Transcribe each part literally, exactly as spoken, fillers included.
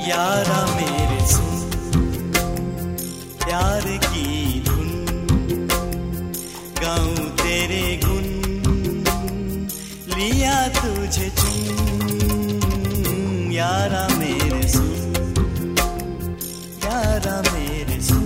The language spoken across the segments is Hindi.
यारा मेरे सुन प्यार की धुन, गाऊं तेरे गुन, लिया तुझे चुन। यारा मेरे सुन, यारा मेरे सुन।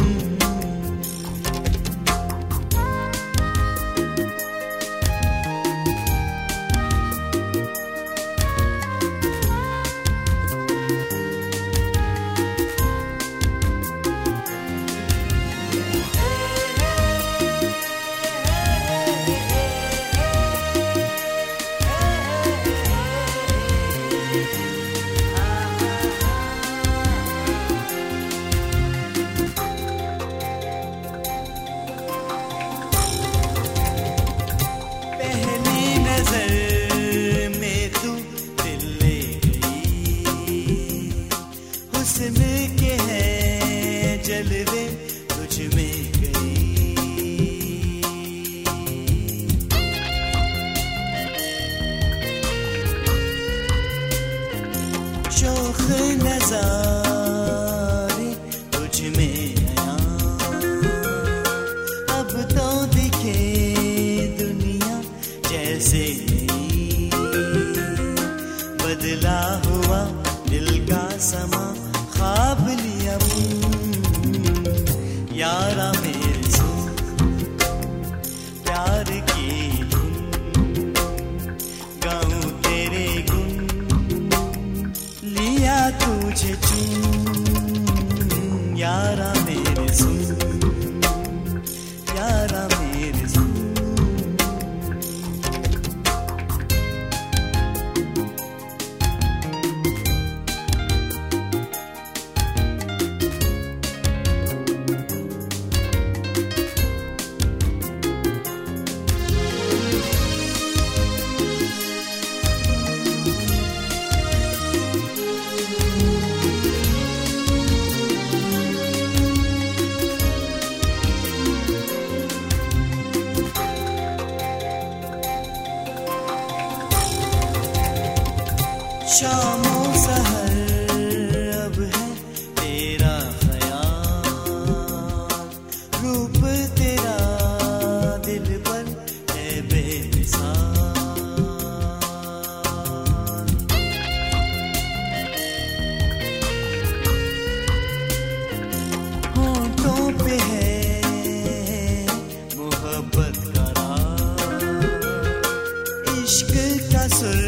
के हैं जलवे तुझ में गई, शौख नज़ारे तुझ में आया। अब तो दिखे दुनिया जैसे नई, बदला हुआ दिल का समा, ख्वाब लिया यारा मेरे सुन प्यार की धुन, गाऊं तेरे गुन, लिया तुझे चुन। यारा मेरे सुन, यारा मेरे सुन। शामो सहर अब है तेरा ख्याल, रूप तेरा दिल पर है बेमिसाल। होंठों पे है मोहब्बत का राग, इश्क का सुर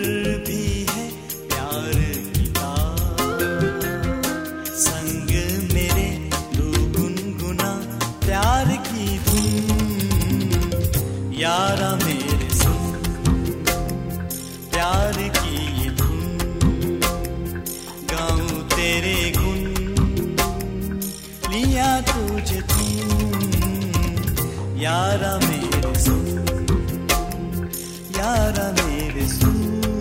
यारा मेरे सुन प्यार की ये धुन, गाऊं तेरे गुन, लिया तुझे चुन। यारा मेरे सुन, यारा मेरे सुन।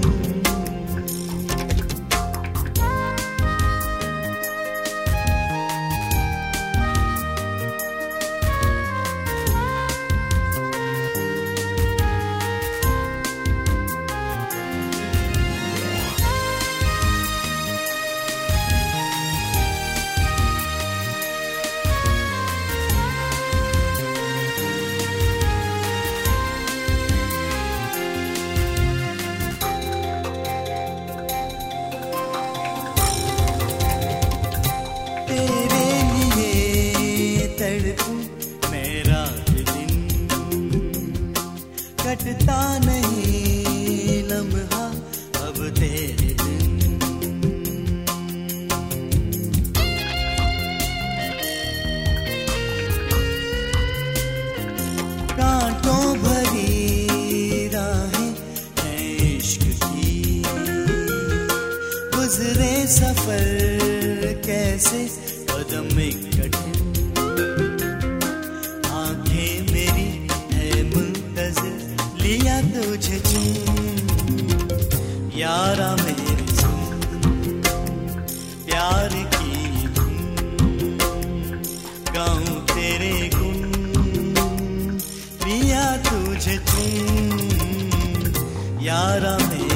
मेरा दिन कटता नहीं लम्हा अब तेरे दिन, कांटों भरी राहें हैं इश्क की, गुजरे सफर कैसे कदम में कठिन, लिया तुझे चुन। यारा मेरे सुन प्यार की धुन, गाऊं तेरे गुन, लिया तुझे चुन। यारा मेरे